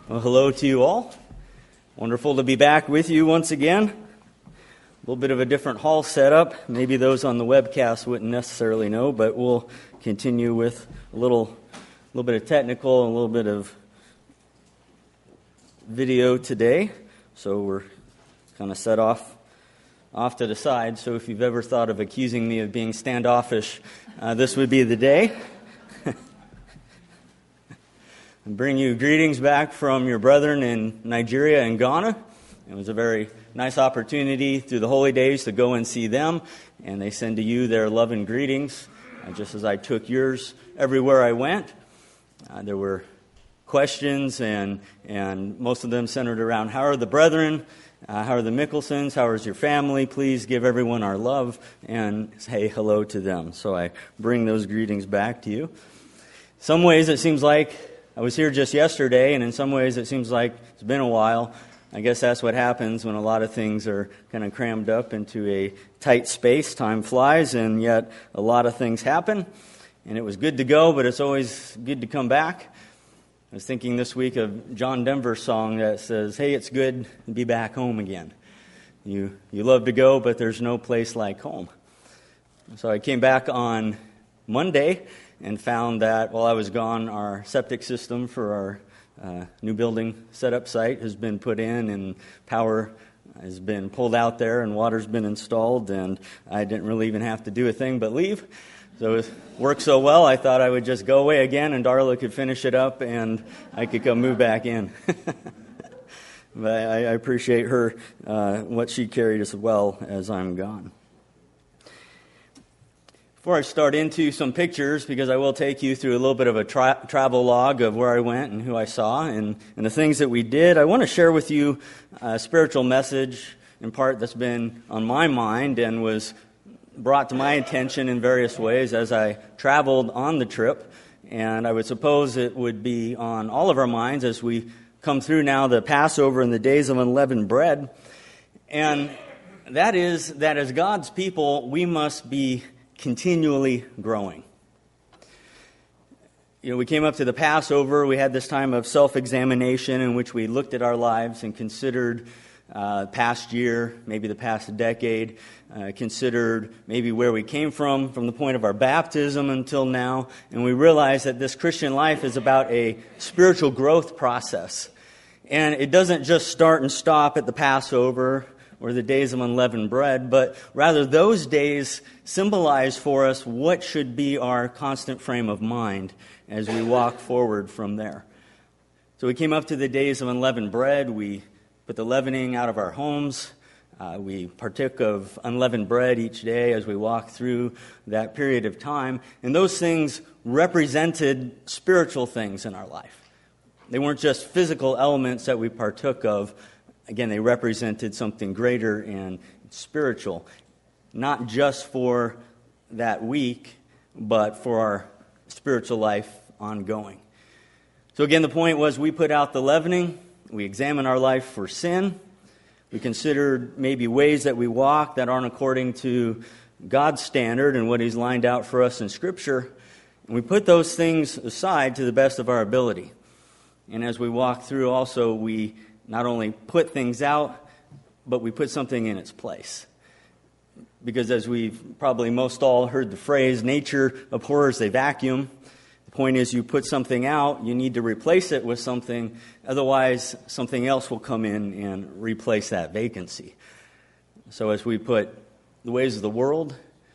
Well, hello to you all. Wonderful to be back with you once again. A little bit of a different hall setup. Maybe those on the webcast wouldn't necessarily know, but we'll continue with a little bit of technical and a little bit of video today. So we're kind of set off to the side. So if you've ever thought of accusing me of being standoffish, this would be the day. Bring you greetings back from your brethren in Nigeria and Ghana. It was a very nice opportunity through the holy days to go and see them, and they send to you their love and greetings, just as I took yours everywhere I went. There were questions, and most of them centered around, how are the brethren? How are the Mickelsons? How is your family? Please give everyone our love and say hello to them. So I bring those greetings back to you. Some ways it seems like I was here just yesterday, and in some ways it seems like it's been a while. I guess that's what happens when a lot of things are kind of crammed up into a tight space. Time flies, and yet a lot of things happen. And it was good to go, but it's always good to come back. I was thinking this week of John Denver's song that says, "Hey, it's good to be back home again. You love to go, but there's no place like home." So I came back on Monday and found that while I was gone, our septic system for our new building setup site has been put in, and power has been pulled out there, and water's been installed, and I didn't really even have to do a thing but leave. So it worked so well, I thought I would just go away again, and Darla could finish it up, and I could come move back in. But I appreciate her, what she carried as well as I'm gone. Before I start into some pictures, because I will take you through a little bit of a travel log of where I went and who I saw and the things that we did, I want to share with you a spiritual message in part that's been on my mind and was brought to my attention in various ways as I traveled on the trip. And I would suppose it would be on all of our minds as we come through now the Passover and the days of unleavened bread. And that is that as God's people, we must be continually growing. We came up to the Passover. We had this time of self-examination in which we looked at our lives and considered past year, maybe the past decade, considered maybe where we came from the point of our baptism until now, and we realized that this Christian life is about a spiritual growth process. And it doesn't just start and stop at the Passover or the days of unleavened bread, but rather those days symbolize for us what should be our constant frame of mind as we walk forward from there. So we came up to the days of unleavened bread. We put the leavening out of our homes. We partook of unleavened bread each day as we walked through that period of time. And those things represented spiritual things in our life. They weren't just physical elements that we partook of. Again, they represented something greater and spiritual, not just for that week, but for our spiritual life ongoing. So again, the point was we put out the leavening, we examined our life for sin, we considered maybe ways that we walk that aren't according to God's standard and what He's lined out for us in Scripture, and we put those things aside to the best of our ability. And as we walk through also, we not only put things out, but we put something in its place. Because as we've probably most all heard the phrase, nature abhors a vacuum. The point is you put something out, you need to replace it with something, otherwise something else will come in and replace that vacancy. So as we put the ways of the world,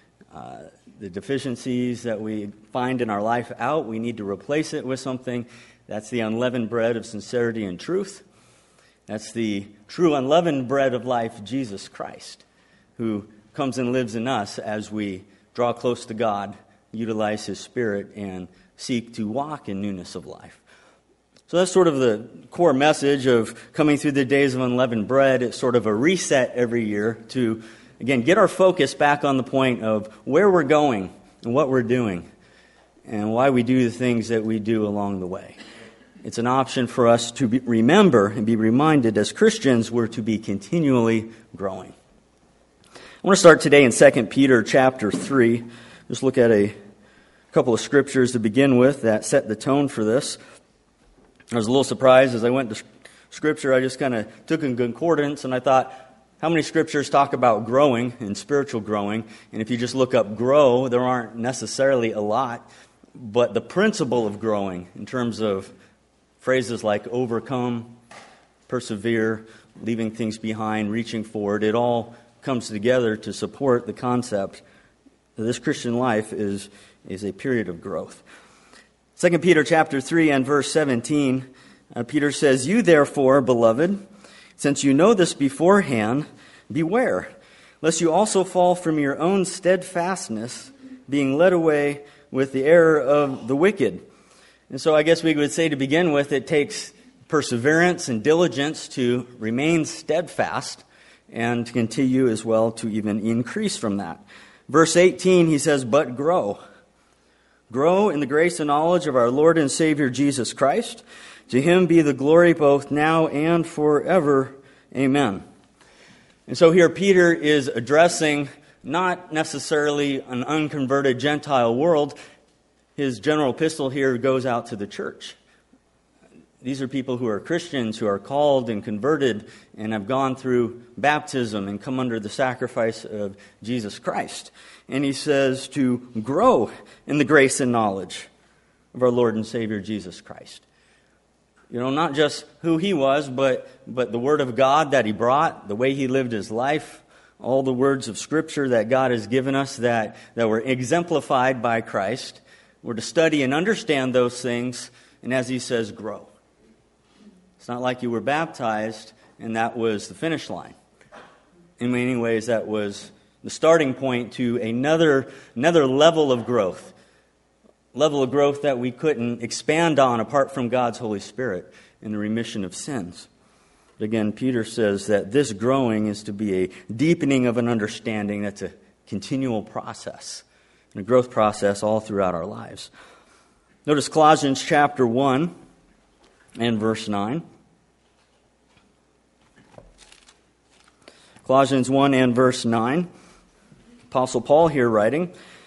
the deficiencies that we find in our life out, we need to replace it with something. That's the unleavened bread of sincerity and truth. That's the true unleavened bread of life, Jesus Christ, who comes and lives in us as we draw close to God, utilize His Spirit, and seek to walk in newness of life. So that's sort of the core message of coming through the days of unleavened bread. It's sort of a reset every year to, again, get our focus back on the point of where we're going and what we're doing and why we do the things that we do along the way. It's an option for us to remember and be reminded as Christians we're to be continually growing. I want to start today in 2 Peter chapter 3. Just look at a couple of scriptures to begin with that set the tone for this. I was a little surprised as I went to Scripture. I just kind of took a concordance, and I thought, how many Scriptures talk about growing and spiritual growing? And if you just look up grow, there aren't necessarily a lot. But the principle of growing, in terms of phrases like overcome, persevere, leaving things behind, reaching forward, it all comes together to support the concept that this Christian life is a period of growth. 2 Peter chapter 3 and verse 17, Peter says, "You therefore, beloved, since you know this beforehand, beware, lest you also fall from your own steadfastness, being led away with the error of the wicked." And so I guess we would say to begin with, it takes perseverance and diligence to remain steadfast and to continue as well to even increase from that. Verse 18, he says, "But grow. Grow in the grace and knowledge of our Lord and Savior Jesus Christ. To him be the glory both now and forever. Amen." And so here Peter is addressing not necessarily an unconverted Gentile world. His general epistle here goes out to the church. These are people who are Christians, who are called and converted and have gone through baptism and come under the sacrifice of Jesus Christ. And he says to grow in the grace and knowledge of our Lord and Savior Jesus Christ. You know, not just who he was, but the Word of God that he brought, the way he lived his life, all the words of Scripture that God has given us that were exemplified by Christ. We're to study and understand those things, and as he says, grow. It's not like you were baptized and that was the finish line. In many ways, that was the starting point to another level of growth. Level of growth that we couldn't expand on apart from God's Holy Spirit in the remission of sins. But again, Peter says that this growing is to be a deepening of an understanding that's a continual process, and a growth process all throughout our lives. Notice Colossians chapter 1 and verse 9. Colossians 1 and verse 9. Apostle Paul here writing.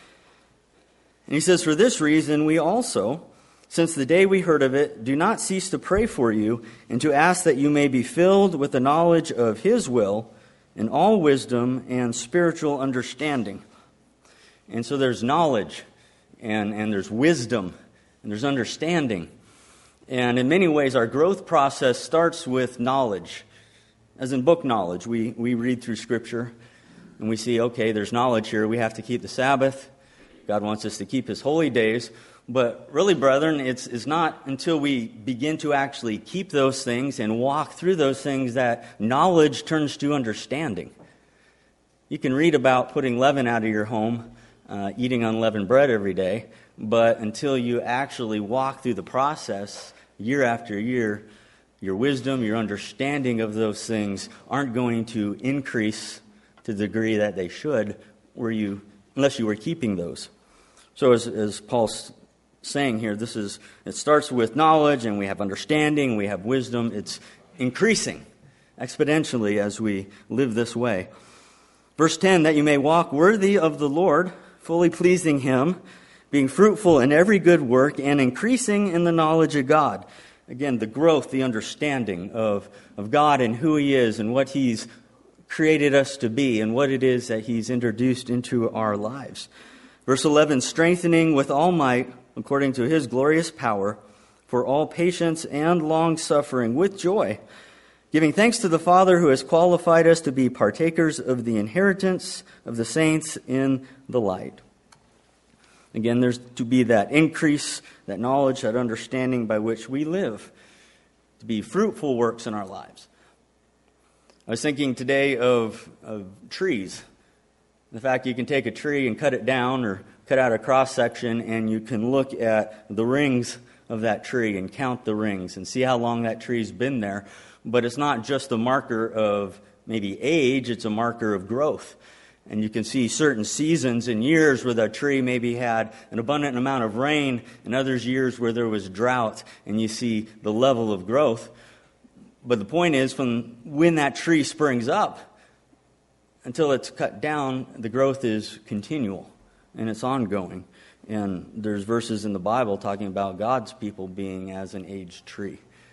And he says, "For this reason we also, since the day we heard of it, do not cease to pray for you and to ask that you may be filled with the knowledge of his will in all wisdom and spiritual understanding." And so there's knowledge and there's wisdom and there's understanding. And in many ways our growth process starts with knowledge. As in book knowledge, we read through Scripture and we see, okay, there's knowledge here. We have to keep the Sabbath. God wants us to keep his holy days. But really, brethren, it's not until we begin to actually keep those things and walk through those things that knowledge turns to understanding. You can read about putting leaven out of your home, eating unleavened bread every day, but until you actually walk through the process year after year, your wisdom, your understanding of those things aren't going to increase to the degree that they should unless you were keeping those. So as Paul's saying here, it starts with knowledge, and we have understanding, we have wisdom. It's increasing exponentially as we live this way. Verse 10, "That you may walk worthy of the Lord, fully pleasing him, being fruitful in every good work, and increasing in the knowledge of God." Again, the growth, the understanding of God and who he is and what he's created us to be and what it is that he's introduced into our lives. Verse 11, "Strengthening with all might, according to his glorious power, for all patience and long-suffering with joy, giving thanks to the Father who has qualified us to be partakers of the inheritance of the saints in the light." Again, there's to be that increase, that knowledge, that understanding by which we live, to be fruitful works in our lives. I was thinking today of trees. The fact you can take a tree and cut it down or cut out a cross-section and you can look at the rings of that tree and count the rings and see how long that tree's been there. But it's not just a marker of maybe age, it's a marker of growth. And you can see certain seasons and years where the tree maybe had an abundant amount of rain and others years where there was drought, and you see the level of growth. But the point is, from when that tree springs up until it's cut down, the growth is continual and it's ongoing. And there's verses in the Bible talking about God's people being as an aged tree.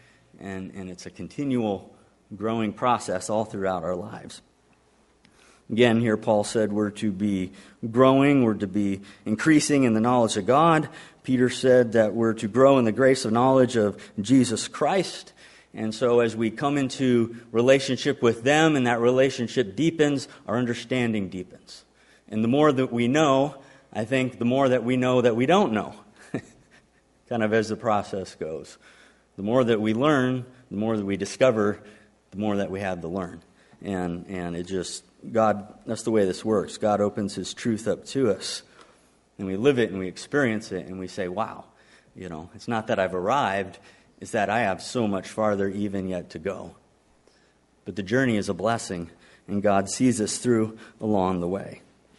and it's a continual growing process all throughout our lives. Again, here Paul said we're to be growing, we're to be increasing in the knowledge of God. Peter said that we're to grow in the grace of knowledge of Jesus Christ. And so as we come into relationship with them and that relationship deepens, our understanding deepens. And the more that we know, I think the more that we know that we don't know, kind of as the process goes. The more that we learn, the more that we discover, the more that we have to learn. And it just, God, that's the way this works. God opens His truth up to us, and we live it and we experience it, and we say, wow, it's not that I've arrived, it's that I have so much farther even yet to go. But the journey is a blessing, and God sees us through along the way.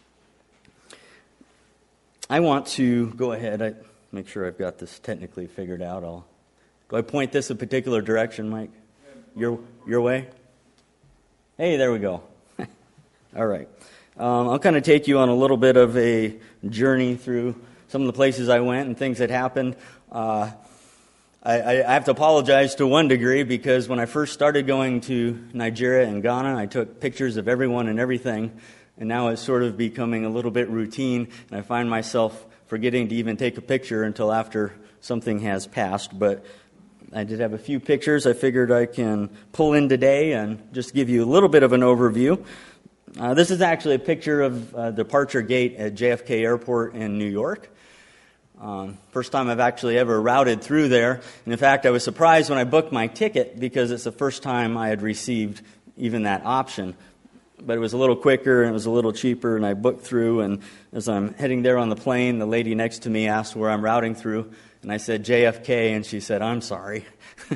I want to go ahead, make sure I've got this technically figured out. Do I point this a particular direction, Mike? Your way? Hey, there we go. All right. I'll kind of take you on a little bit of a journey through some of the places I went and things that happened. I have to apologize to one degree because when I first started going to Nigeria and Ghana, I took pictures of everyone and everything, and now it's sort of becoming a little bit routine, and I find myself forgetting to even take a picture until after something has passed. But I did have a few pictures I figured I can pull in today and just give you a little bit of an overview. This is actually a picture of departure gate at JFK Airport in New York. First time I've actually ever routed through there. And in fact, I was surprised when I booked my ticket because it's the first time I had received even that option. But it was a little quicker and it was a little cheaper, and I booked through. And as I'm heading there on the plane, the lady next to me asked where I'm routing through. And I said, JFK, and she said, I'm sorry.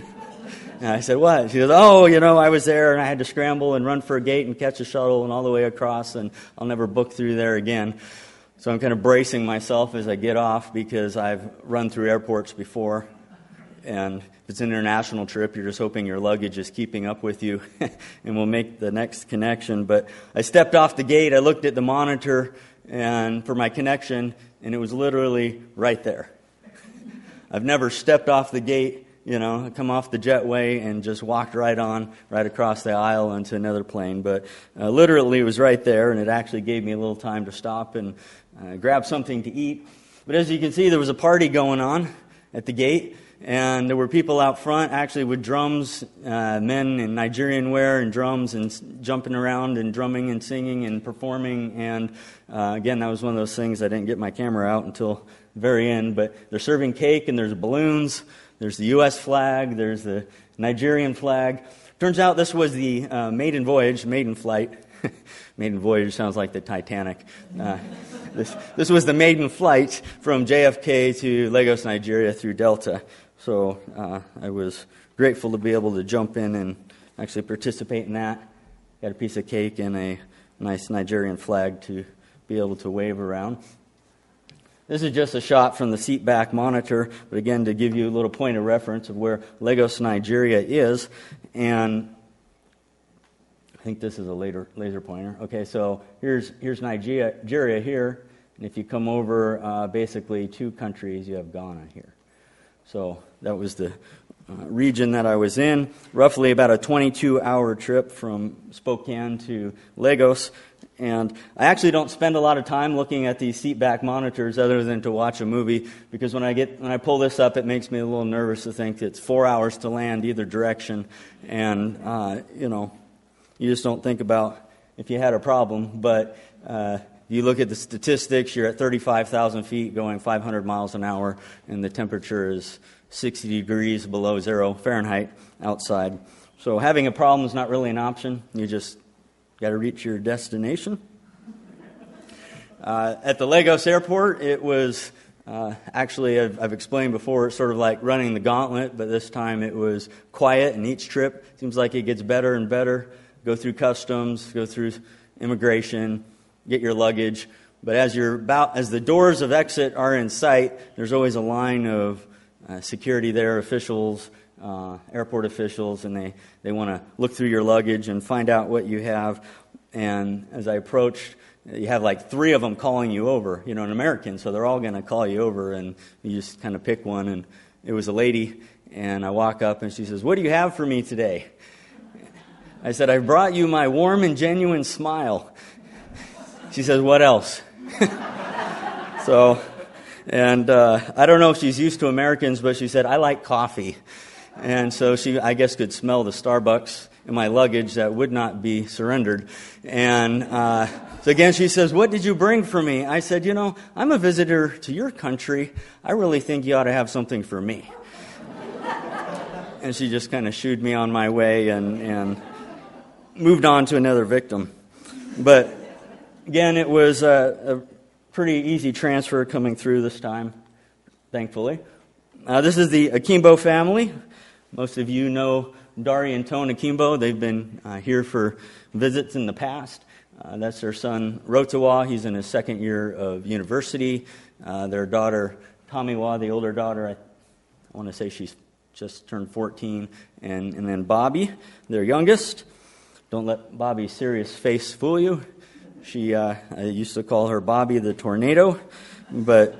And I said, what? She said, I was there, and I had to scramble and run for a gate and catch a shuttle and all the way across, and I'll never book through there again. So I'm kind of bracing myself as I get off because I've run through airports before. And if it's an international trip, you're just hoping your luggage is keeping up with you and we'll make the next connection. But I stepped off the gate, I looked at the monitor and for my connection, and it was literally right there. I've never stepped off the gate, come off the jetway and just walked right across the aisle into another plane. But literally it was right there, and it actually gave me a little time to stop and grab something to eat. But as you can see, there was a party going on at the gate, and there were people out front actually with drums, men in Nigerian wear and drums and jumping around and drumming and singing and performing. And again, that was one of those things I didn't get my camera out until the very end. But they're serving cake and there's balloons. There's the U.S. flag. There's the Nigerian flag. Turns out this was the maiden flight. Maiden voyage sounds like the Titanic. This was the maiden flight from JFK to Lagos, Nigeria through Delta. So I was grateful to be able to jump in and actually participate in that. Got a piece of cake and a nice Nigerian flag to be able to wave around. This is just a shot from the seat back monitor, but again, to give you a little point of reference of where Lagos, Nigeria is. And I think this is a laser pointer. Okay, so here's Nigeria here, and if you come over basically two countries, you have Ghana here. So that was the region that I was in. Roughly about a 22-hour trip from Spokane to Lagos. And I actually don't spend a lot of time looking at these seat back monitors other than to watch a movie, because when I pull this up, it makes me a little nervous to think it's 4 hours to land either direction. And, you just don't think about if you had a problem. But you look at the statistics, you're at 35,000 feet going 500 miles an hour, and the temperature is 60 degrees below 0 Fahrenheit outside. So having a problem is not really an option. You just got to reach your destination. At the Lagos airport, it was actually, I've explained before, it's sort of like running the gauntlet, but this time it was quiet, and each trip seems like it gets better and better. Go through customs, go through immigration, get your luggage. But as the doors of exit are in sight, there's always a line of security there, officials, airport officials, and they want to look through your luggage and find out what you have. And as I approached, you have like 3 of them calling you over, an American, so they're all going to call you over, and you just kind of pick one it was a lady, and I walk up and she says, "What do you have for me today?" I said, "I brought you my warm and genuine smile." She says, "What else?" I don't know if she's used to Americans, but she said, "I like coffee." And so she, I guess, could smell the Starbucks in my luggage that would not be surrendered. And so again, she says, "What did you bring for me?" I said, "I'm a visitor to your country. I really think you ought to have something for me." And she just kind of shooed me on my way and moved on to another victim. But again, it was a pretty easy transfer coming through this time, thankfully. This is the Akimbo family. Most of you know Dari and Tone Akimbo. They've been here for visits in the past. That's their son, Rotawa. He's in his second year of university. Their daughter, Tomiwa, the older daughter, I want to say she's just turned 14. And then Bobby, their youngest. Don't let Bobby's serious face fool you. I used to call her Bobby the Tornado. But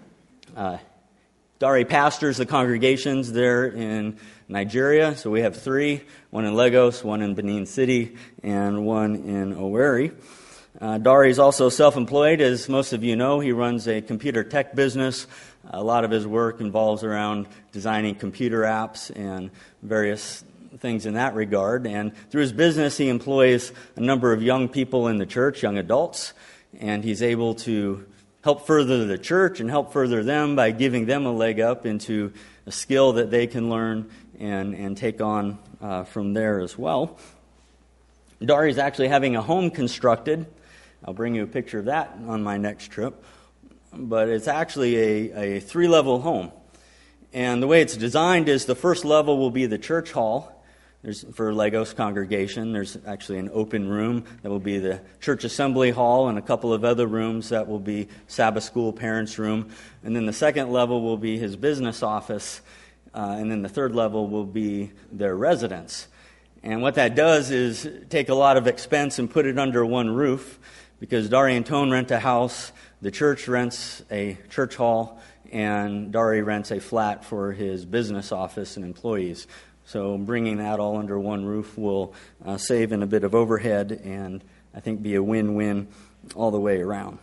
Dari pastors the congregations there in Nigeria. So we have 3, one in Lagos, one in Benin City, and one in Owerri. Dari is also self-employed, as most of you know. He runs a computer tech business. A lot of his work involves around designing computer apps and various things in that regard. And through his business, he employs a number of young people in the church, young adults, and he's able to help further the church and help further them by giving them a leg up into a skill that they can learn and take on from there as well. Dari is actually having a home constructed. I'll bring you a picture of that on my next trip. But it's actually a 3-level home. And the way it's designed is the first level will be the church hall. For Lagos congregation, there's actually an open room that will be the church assembly hall and a couple of other rooms that will be Sabbath school parents' room. And then the second level will be his business office. And then the third level will be their residence. And what that does is take a lot of expense and put it under one roof, because Dari and Tone rent a house, the church rents a church hall, and Dari rents a flat for his business office and employees. So bringing that all under one roof will save in a bit of overhead and I think be a win-win all the way around.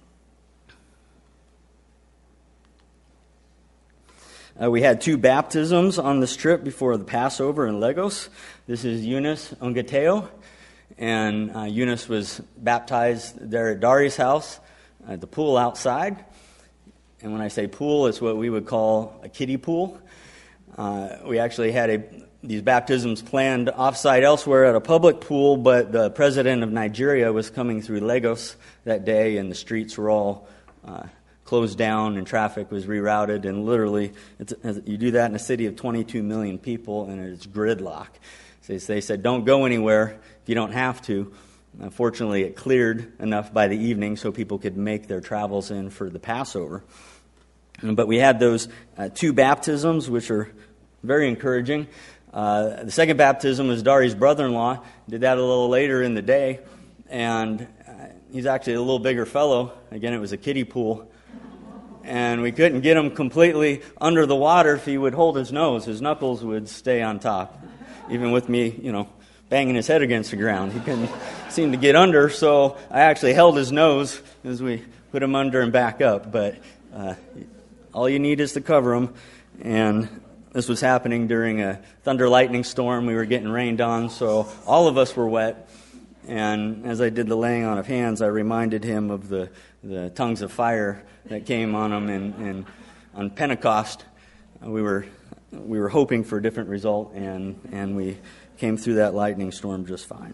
We had 2 baptisms on this trip before the Passover in Lagos. This is Eunice Ongateo, and Eunice was baptized there at Dari's house at the pool outside. And when I say pool, it's what we would call a kiddie pool. We actually had these baptisms planned off-site elsewhere at a public pool, but the president of Nigeria was coming through Lagos that day, and the streets were all closed down and traffic was rerouted. And literally, you do that in a city of 22 million people, and it's gridlock. So they said, don't go anywhere if you don't have to. Fortunately, it cleared enough by the evening so people could make their travels in for the Passover. But we had those 2 baptisms, which are very encouraging. The second baptism was Dari's brother-in-law. Did that a little later in the day. And he's actually a little bigger fellow. Again, it was a kiddie pool. And we couldn't get him completely under the water if he would hold his nose. His knuckles would stay on top. Even with me, banging his head against the ground. He couldn't seem to get under, so I actually held his nose as we put him under and back up. But all you need is to cover him. And this was happening during a thunder lightning storm. We were getting rained on, so all of us were wet. And as I did the laying on of hands, I reminded him of the tongues of fire that came on him. And on Pentecost, we were hoping for a different result, and we came through that lightning storm just fine.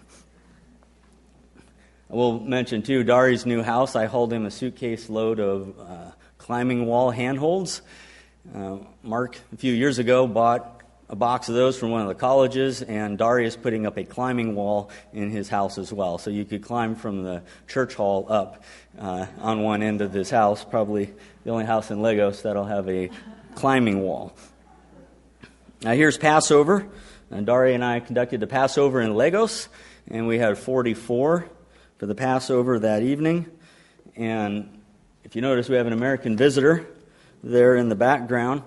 I will mention, too, Dari's new house. I hauled him a suitcase load of climbing wall handholds. Mark, a few years ago, bought a box of those from one of the colleges, and Dari is putting up a climbing wall in his house as well. So you could climb from the church hall up on one end of this house, probably the only house in Lagos that'll have a climbing wall. Now here's Passover. Dari and I conducted the Passover in Lagos, and we had 44 for the Passover that evening. And if you notice, we have an American visitor there in the background.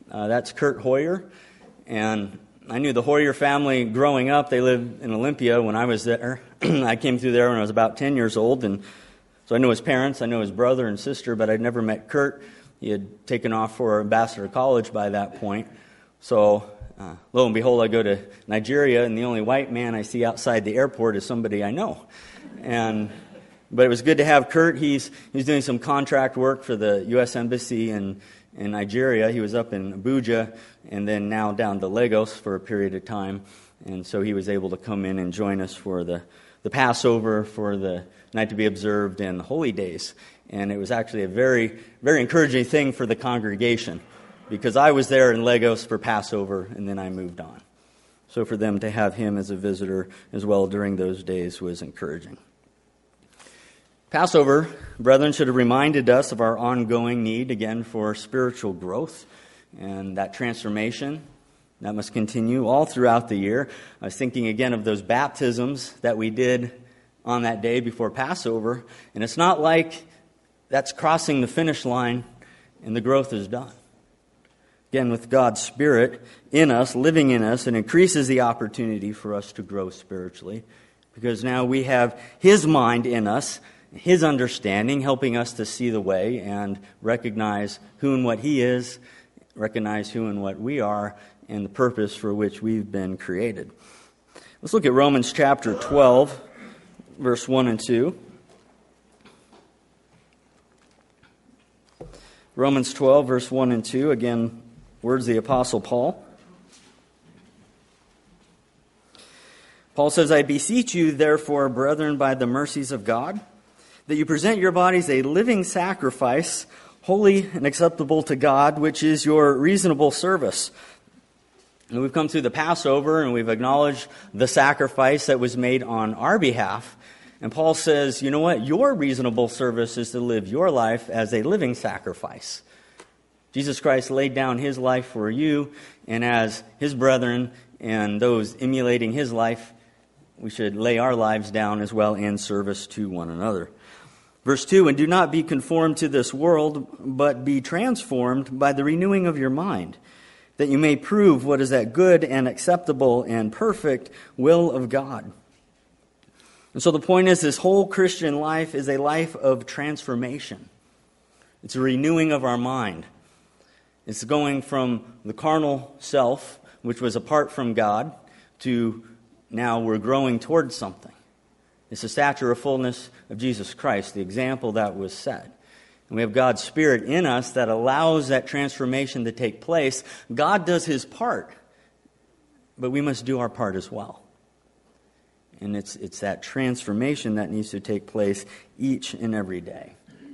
That's Kurt Hoyer. And I knew the Hoyer family growing up. They lived in Olympia when I was there. I came through there when I was about 10 years old, and so I know his parents, I know his brother and sister, but I'd never met Kurt. He had taken off for Ambassador College by that point. So, lo and behold, I go to Nigeria, and the only white man I see outside the airport is somebody I know. But it was good to have Kurt. He's doing some contract work for the U.S. Embassy in Nigeria. He was up in Abuja, and then now down to Lagos for a period of time. And so he was able to come in and join us for the Passover, for the night to be observed, and the holy days. And it was actually a very, very encouraging thing for the congregation, because I was there in Lagos for Passover, and then I moved on. So for them to have him as a visitor as well during those days was encouraging. Passover, brethren, should have reminded us of our ongoing need, again, for spiritual growth and that transformation. That must continue all throughout the year. I was thinking again of those baptisms that we did on that day before Passover, and it's not like that's crossing the finish line and the growth is done. Again, with God's Spirit in us, living in us, it increases the opportunity for us to grow spiritually, because now we have His mind in us, His understanding, helping us to see the way and recognize who and what He is, recognize who and what we are, and the purpose for which we've been created. Let's look at Romans chapter 12, verse 1 and 2. Romans 12, verse 1 and 2. Again, words of the Apostle Paul. Paul says, I beseech you, therefore, brethren, by the mercies of God, that you present your bodies a living sacrifice, holy and acceptable to God, which is your reasonable service. And we've come through the Passover, and we've acknowledged the sacrifice that was made on our behalf. And Paul says, you know what? Your reasonable service is to live your life as a living sacrifice. Jesus Christ laid down His life for you, and as His brethren and those emulating His life, we should lay our lives down as well in service to one another. Verse 2, and do not be conformed to this world, but be transformed by the renewing of your mind, that you may prove what is that good and acceptable and perfect will of God. And so the point is, this whole Christian life is a life of transformation. It's a renewing of our mind. It's going from the carnal self, which was apart from God, to now we're growing towards something. It's the stature of fullness of Jesus Christ, the example that was set. And we have God's Spirit in us that allows that transformation to take place. God does His part, but we must do our part as well. And it's that transformation that needs to take place each and every day.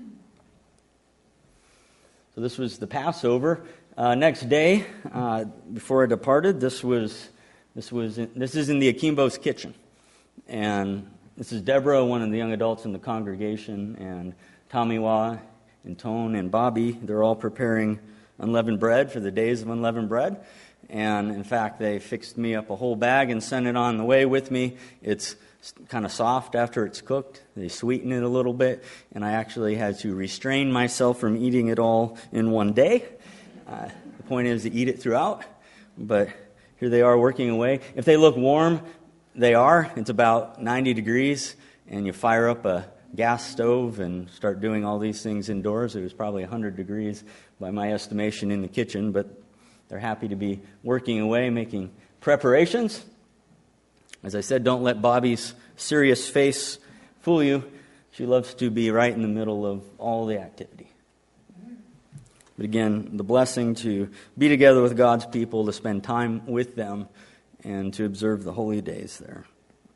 So this was the Passover. Next day, before I departed, this is in the Akimbo's kitchen, and this is Deborah, one of the young adults in the congregation, and Tomiwa and Tone and Bobby. They're all preparing unleavened bread for the days of unleavened bread. And in fact, they fixed me up a whole bag and sent it on the way with me. It's kind of soft after it's cooked. They sweeten it a little bit, and I actually had to restrain myself from eating it all in one day. The point is to eat it throughout, but here they are working away. If they look warm, they are. It's about 90 degrees, and you fire up a gas stove and start doing all these things indoors. It was probably 100 degrees by my estimation in the kitchen, but they're happy to be working away, making preparations. As I said, don't let Bobby's serious face fool you. She loves to be right in the middle of all the activity. But again, the blessing to be together with God's people, to spend time with them, and to observe the holy days there.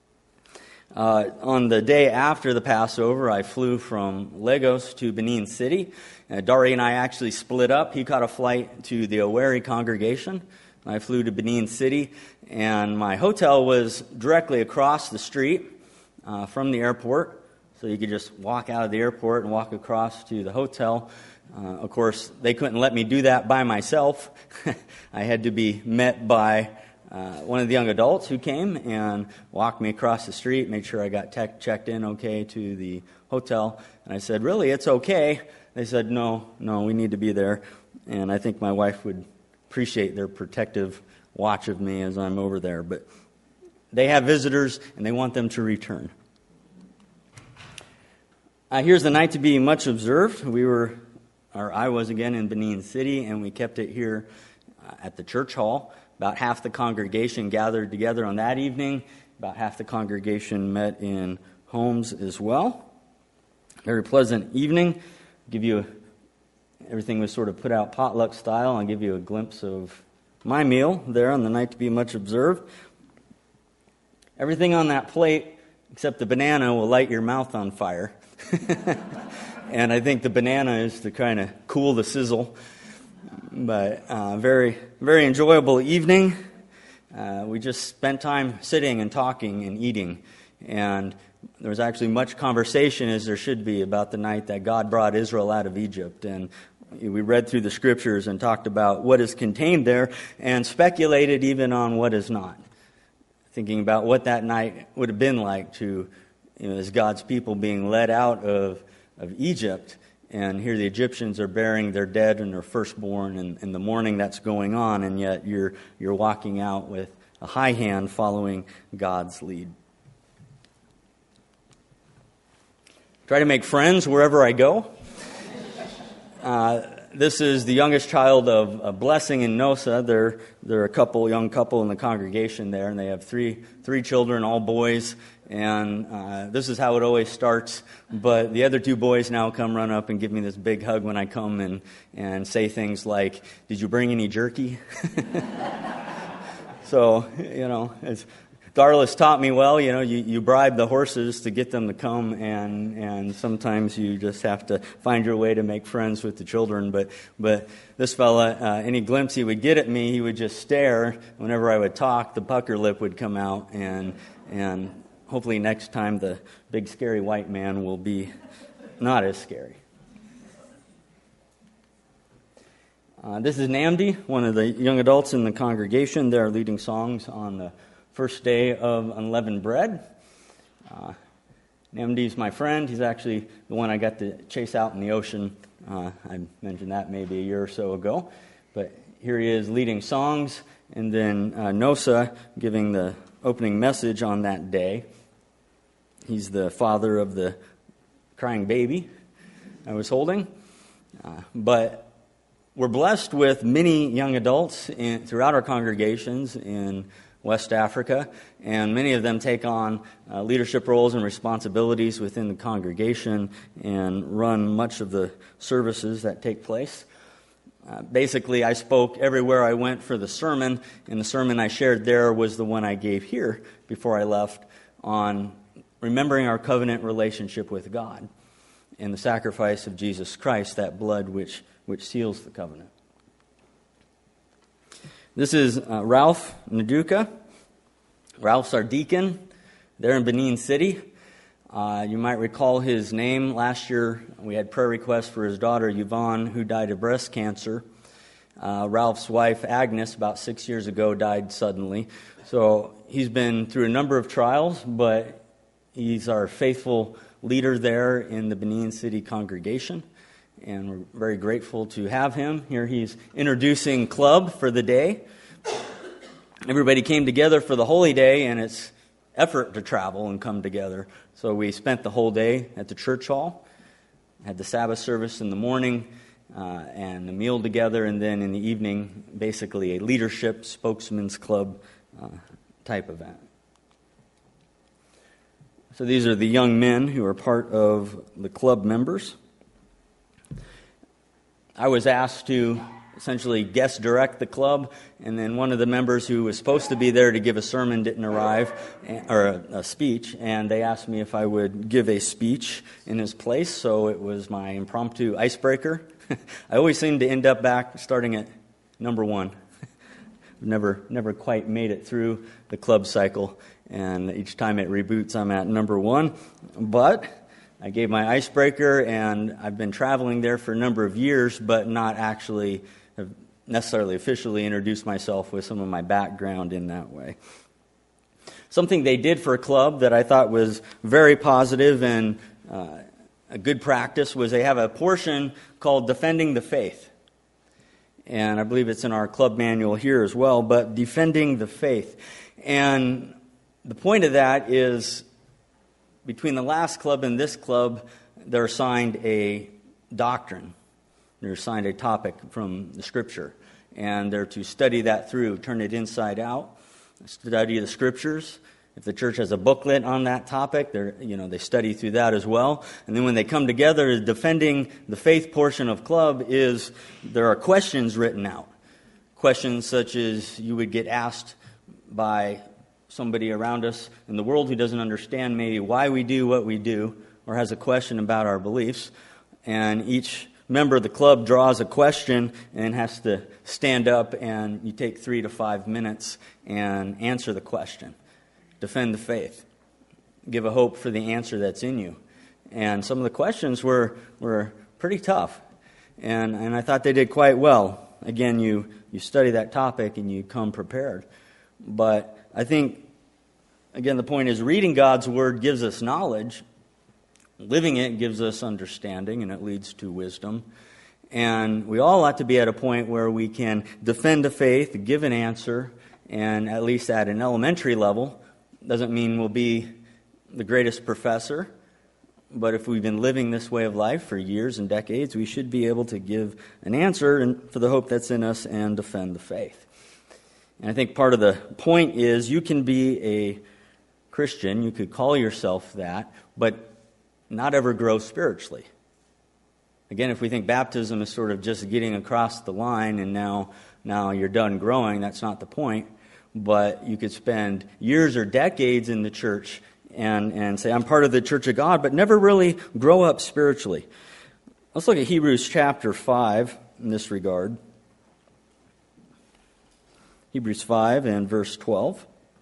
On the day after the Passover, I flew from Lagos to Benin City. Dari and I actually split up. He caught a flight to the Owerri congregation. I flew to Benin City, and my hotel was directly across the street from the airport. So you could just walk out of the airport and walk across to the hotel. Of course, they couldn't let me do that by myself. I had to be met by one of the young adults who came and walked me across the street, made sure I got checked in okay to the hotel. And I said, really, it's okay. They said, no, we need to be there. And I think my wife would appreciate their protective watch of me as I'm over there. But they have visitors, and they want them to return. Here's the night to be much observed. I was again in Benin City, and we kept it here at the church hall. About half the congregation gathered together on that evening. About half the congregation met in homes as well. Very pleasant evening. Everything was sort of put out potluck style. I'll give you a glimpse of my meal there on the night to be much observed. Everything on that plate, except the banana, will light your mouth on fire. And I think the banana is to kind of cool the sizzle. But very, very enjoyable evening. We just spent time sitting and talking and eating. And there was actually much conversation, as there should be, about the night that God brought Israel out of Egypt. And we read through the scriptures and talked about what is contained there and speculated even on what is not. Thinking about what that night would have been like to, as God's people being led out of Egypt. And here the Egyptians are burying their dead and their firstborn, and the mourning that's going on, and yet you're walking out with a high hand following God's lead. Try to make friends wherever I go. This is the youngest child of Blessing and Nosa. They're a young couple in the congregation there, and they have three children, all boys. And this is how it always starts. But the other two boys now come run up and give me this big hug when I come and say things like, "Did you bring any jerky?" So, Darla's taught me well, you bribe the horses to get them to come, and sometimes you just have to find your way to make friends with the children. But this fella, any glimpse he would get at me, he would just stare. Whenever I would talk, the pucker lip would come out, and hopefully next time the big scary white man will be not as scary. This is Namdi, one of the young adults in the congregation. They're leading songs on the first day of Unleavened Bread. Namdi's my friend. He's actually the one I got to chase out in the ocean. I mentioned that maybe a year or so ago. But here he is leading songs, and then Nosa giving the opening message on that day. He's the father of the crying baby I was holding. But we're blessed with many young adults throughout our congregations in West Africa, and many of them take on leadership roles and responsibilities within the congregation and run much of the services that take place. Basically, I spoke everywhere I went for the sermon, and the sermon I shared there was the one I gave here before I left on remembering our covenant relationship with God and the sacrifice of Jesus Christ, that blood which seals the covenant. This is Ralph Naduka. Ralph's our deacon there in Benin City. You might recall his name. Last year we had prayer requests for his daughter Yvonne, who died of breast cancer. Ralph's wife Agnes, about 6 years ago, died suddenly. So he's been through a number of trials, but he's our faithful leader there in the Benin City congregation. And we're very grateful to have him. Here he's introducing club for the day. Everybody came together for the holy day, and it's effort to travel and come together. So we spent the whole day at the church hall, had the Sabbath service in the morning, and the meal together, and then in the evening, basically a leadership spokesman's club type event. So these are the young men who are part of the club members. I was asked to essentially guest direct the club, and then one of the members who was supposed to be there to give a sermon didn't arrive, or a speech, and they asked me if I would give a speech in his place, so it was my impromptu icebreaker. I always seem to end up back starting at number one. Never quite made it through the club cycle, and each time it reboots, I'm at number one. But I gave my icebreaker, and I've been traveling there for a number of years, but not actually have necessarily officially introduced myself with some of my background in that way. Something they did for a club that I thought was very positive and a good practice was they have a portion called Defending the Faith. and I believe it's in our club manual here as well, but defending the faith. And the point of that is, between the last club and this club, they're assigned a doctrine. They're assigned a topic from the Scripture, and they're to study that through, turn it inside out, study the Scriptures. If the church has a booklet on that topic, they study through that as well. And then when they come together, defending the faith portion of club is there are questions written out. Questions such as you would get asked by somebody around us in the world who doesn't understand maybe why we do what we do or has a question about our beliefs. And each member of the club draws a question and has to stand up, and you take 3 to 5 minutes and answer the question. Defend the faith. Give a hope for the answer that's in you. And some of the questions were pretty tough. And I thought they did quite well. Again, you study that topic and you come prepared. But I think, again, the point is reading God's Word gives us knowledge. Living it gives us understanding, and it leads to wisdom. And we all ought to be at a point where we can defend the faith, give an answer, and at least at an elementary level. Doesn't mean we'll be the greatest professor, but if we've been living this way of life for years and decades, we should be able to give an answer for the hope that's in us and defend the faith. And I think part of the point is you can be a Christian, you could call yourself that, but not ever grow spiritually. Again, if we think baptism is sort of just getting across the line and now you're done growing, that's not the point. But you could spend years or decades in the church and say, I'm part of the church of God, but never really grow up spiritually. Let's look at Hebrews chapter 5 in this regard. Hebrews 5 and verse 12.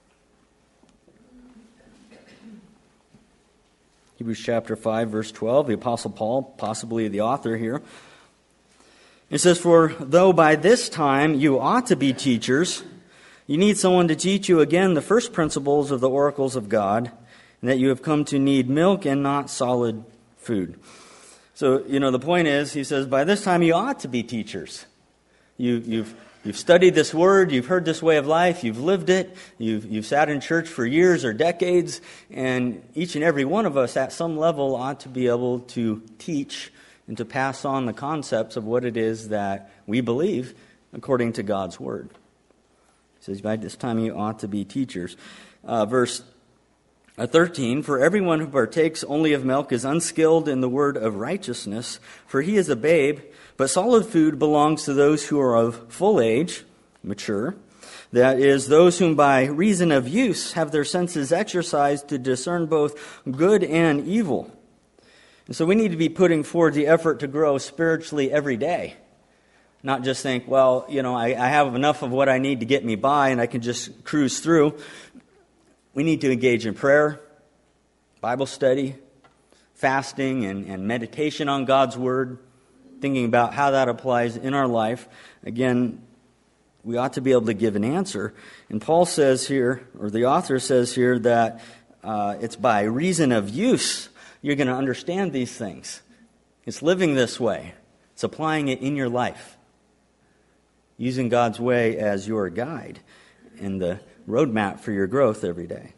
Hebrews chapter 5, verse 12, the Apostle Paul, possibly the author here. It says, For though by this time you ought to be teachers, you need someone to teach you again the first principles of the oracles of God, and that you have come to need milk and not solid food. So, the point is, he says, by this time you ought to be teachers. You've studied this word, you've heard this way of life, you've lived it, you've sat in church for years or decades, and each and every one of us at some level ought to be able to teach and to pass on the concepts of what it is that we believe according to God's word. He says, by this time you ought to be teachers. Verse 13, For everyone who partakes only of milk is unskilled in the word of righteousness, for he is a babe, but solid food belongs to those who are of full age, mature, that is, those whom by reason of use have their senses exercised to discern both good and evil. And so we need to be putting forward the effort to grow spiritually every day. Not just think, I have enough of what I need to get me by and I can just cruise through. We need to engage in prayer, Bible study, fasting, and meditation on God's Word, thinking about how that applies in our life. Again, we ought to be able to give an answer. And Paul says here, or the author says here, that it's by reason of use you're going to understand these things. It's living this way. It's applying it in your life. Using God's way as your guide and the roadmap for your growth every day.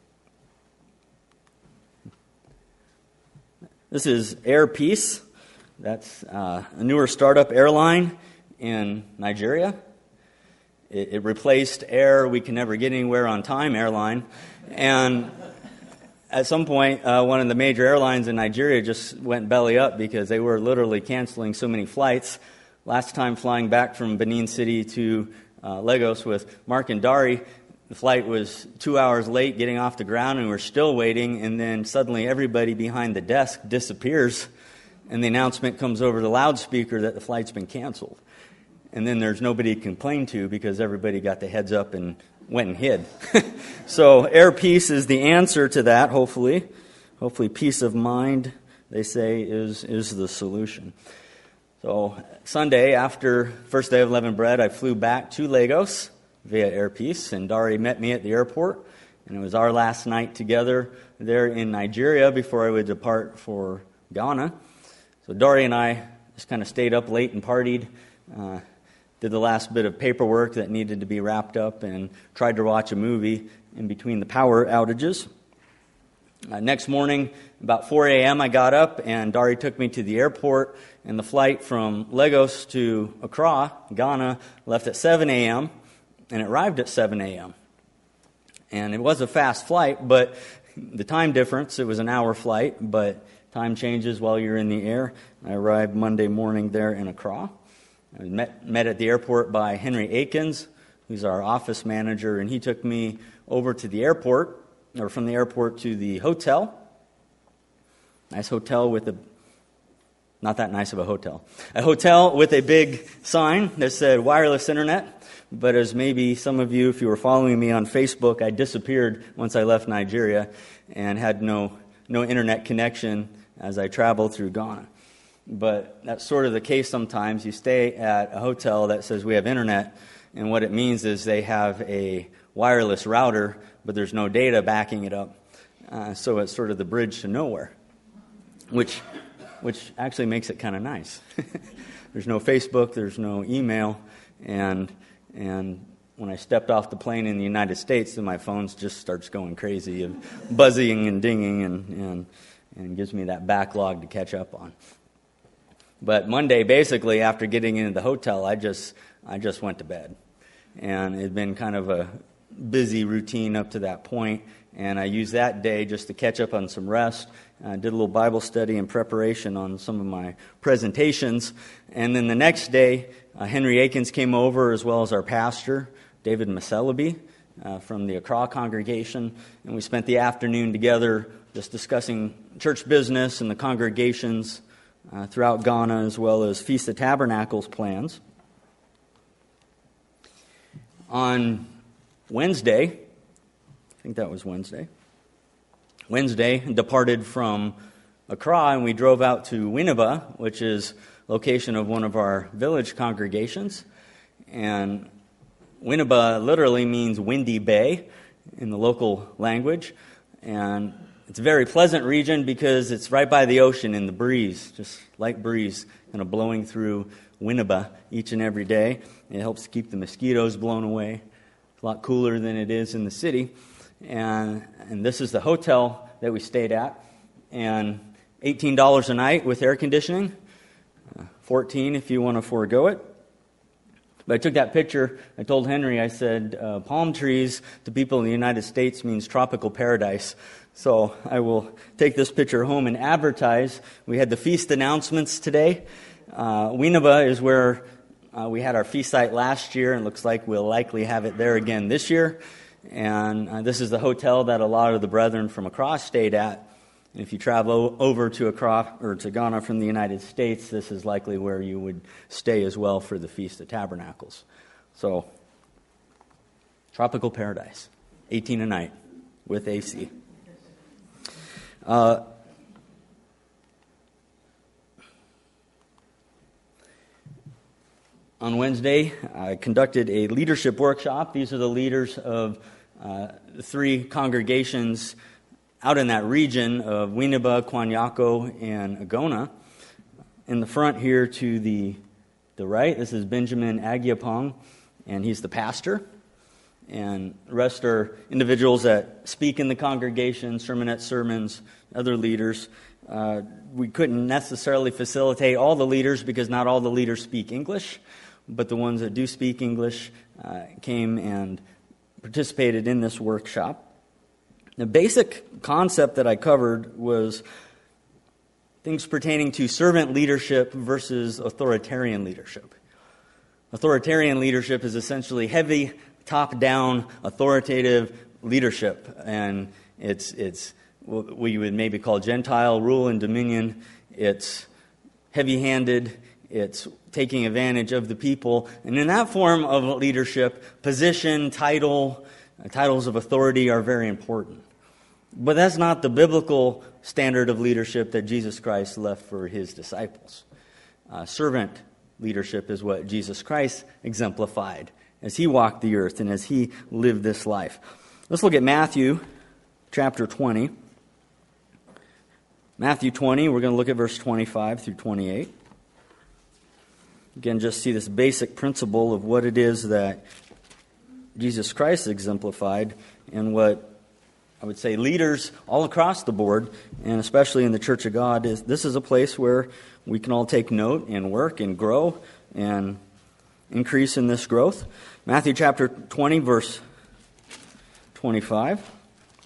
This is Air Peace. That's a newer startup airline in Nigeria. It replaced Air We Can Never Get Anywhere on Time airline. And at some point, one of the major airlines in Nigeria just went belly up because they were literally canceling so many flights. Last time flying back from Benin City to Lagos with Mark and Dari, the flight was 2 hours late getting off the ground, and we're still waiting, and then suddenly everybody behind the desk disappears, and the announcement comes over the loudspeaker that the flight's been canceled. And then there's nobody to complain to because everybody got the heads up and went and hid. So Air Peace is the answer to that, hopefully. Hopefully peace of mind, they say, is the solution. So Sunday, after first day of Leavened Bread, I flew back to Lagos via Air Peace, and Dari met me at the airport, and it was our last night together there in Nigeria before I would depart for Ghana. So Dari and I just kind of stayed up late and partied, did the last bit of paperwork that needed to be wrapped up, and tried to watch a movie in between the power outages. Next morning, about 4 a.m., I got up, and Dari took me to the airport, and the flight from Lagos to Accra, Ghana, left at 7 a.m., and it arrived at 7 a.m. And it was a fast flight, but the time difference, it was an hour flight, but time changes while you're in the air. I arrived Monday morning there in Accra. I was met at the airport by Henry Akins, who's our office manager, and he took me over to the airport, or from the airport to the hotel. Nice hotel with not that nice of a hotel. A hotel with a big sign that said wireless internet. But as maybe some of you, if you were following me on Facebook, I disappeared once I left Nigeria and had no internet connection as I traveled through Ghana. But that's sort of the case sometimes. You stay at a hotel that says we have internet, and what it means is they have a wireless router, but there's no data backing it up. So it's sort of the bridge to nowhere, which actually makes it kind of nice. There's no Facebook, there's no email, and when I stepped off the plane in the United States, then my phone just starts going crazy of buzzing and dinging and gives me that backlog to catch up on. But Monday, basically, after getting into the hotel, I just went to bed. And it had been kind of a busy routine up to that point, and I used that day just to catch up on some rest. I did a little Bible study in preparation on some of my presentations. And then the next day, Henry Akins came over, as well as our pastor, David Maselabi, from the Accra congregation. And we spent the afternoon together just discussing church business and the congregations throughout Ghana, as well as Feast of Tabernacles plans. On Wednesday, I think that was Wednesday, departed from Accra, and we drove out to Winneba, which is location of one of our village congregations. And Winneba literally means windy bay in the local language. And it's a very pleasant region because it's right by the ocean, and the breeze, just light breeze, kind of blowing through Winneba each and every day. It helps keep the mosquitoes blown away. It's a lot cooler than it is in the city. And this is the hotel that we stayed at. And $18 a night with air conditioning. $14 if you want to forego it. But I took that picture. I told Henry, I said, palm trees to people in the United States means tropical paradise. So I will take this picture home and advertise. We had the feast announcements today. Winneba is where we had our feast site last year, and looks like we'll likely have it there again this year. And this is the hotel that a lot of the brethren from Accra stayed at. And if you travel over to Accra or to Ghana from the United States, this is likely where you would stay as well for the Feast of Tabernacles. So, tropical paradise, 18 a night with AC. On Wednesday, I conducted a leadership workshop. These are the leaders of the three congregations out in that region of Winneba, Kwanyako, and Agona. In the front here to the right, this is Benjamin Agiapong, and he's the pastor. And the rest are individuals that speak in the congregation, sermonette sermons, other leaders. We couldn't necessarily facilitate all the leaders because not all the leaders speak English, but the ones that do speak English came and participated in this workshop. The basic concept that I covered was things pertaining to servant leadership versus authoritarian leadership. Authoritarian leadership is essentially heavy, top-down, authoritative leadership, and it's what we would maybe call Gentile rule and dominion. It's heavy-handed. It's taking advantage of the people. And in that form of leadership, position, titles of authority are very important. But that's not the biblical standard of leadership that Jesus Christ left for his disciples. Servant leadership is what Jesus Christ exemplified as he walked the earth and as he lived this life. Let's look at Matthew chapter 20. Matthew 20, we're going to look at verse 25 through 28. Again, just see this basic principle of what it is that Jesus Christ exemplified and what I would say leaders all across the board, and especially in the Church of God, this is a place where we can all take note and work and grow and increase in this growth. Matthew chapter 20, verse 25.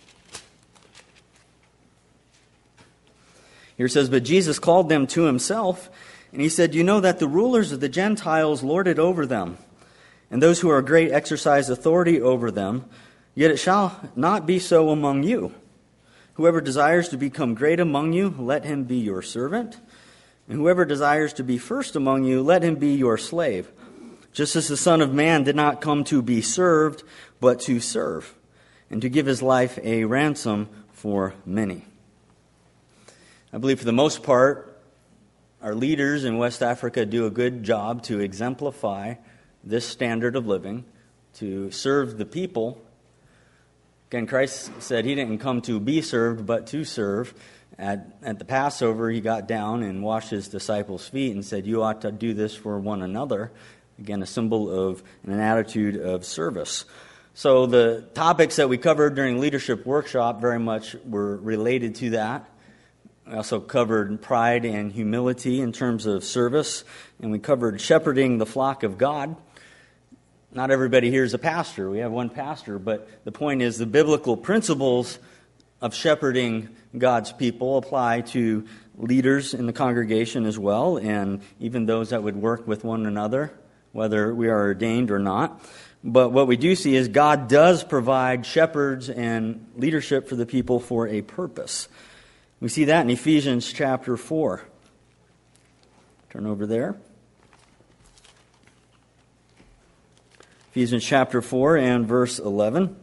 Here it says, "But Jesus called them to himself, and he said, 'You know that the rulers of the Gentiles lord it over them, and those who are great exercise authority over them. Yet it shall not be so among you. Whoever desires to become great among you, let him be your servant. And whoever desires to be first among you, let him be your slave. Just as the Son of Man did not come to be served, but to serve, and to give his life a ransom for many.'" I believe for the most part, our leaders in West Africa do a good job to exemplify this standard of living, to serve the people. Again, Christ said he didn't come to be served, but to serve. At the Passover, he got down and washed his disciples' feet and said, "You ought to do this for one another." Again, a symbol of an attitude of service. So the topics that we covered during Leadership Workshop very much were related to that. We also covered pride and humility in terms of service, and we covered shepherding the flock of God. Not everybody here is a pastor. We have one pastor, but the point is the biblical principles of shepherding God's people apply to leaders in the congregation as well, and even those that would work with one another, whether we are ordained or not. But what we do see is God does provide shepherds and leadership for the people for a purpose. We see that in Ephesians chapter 4. Turn over there. Ephesians chapter 4 and verse 11.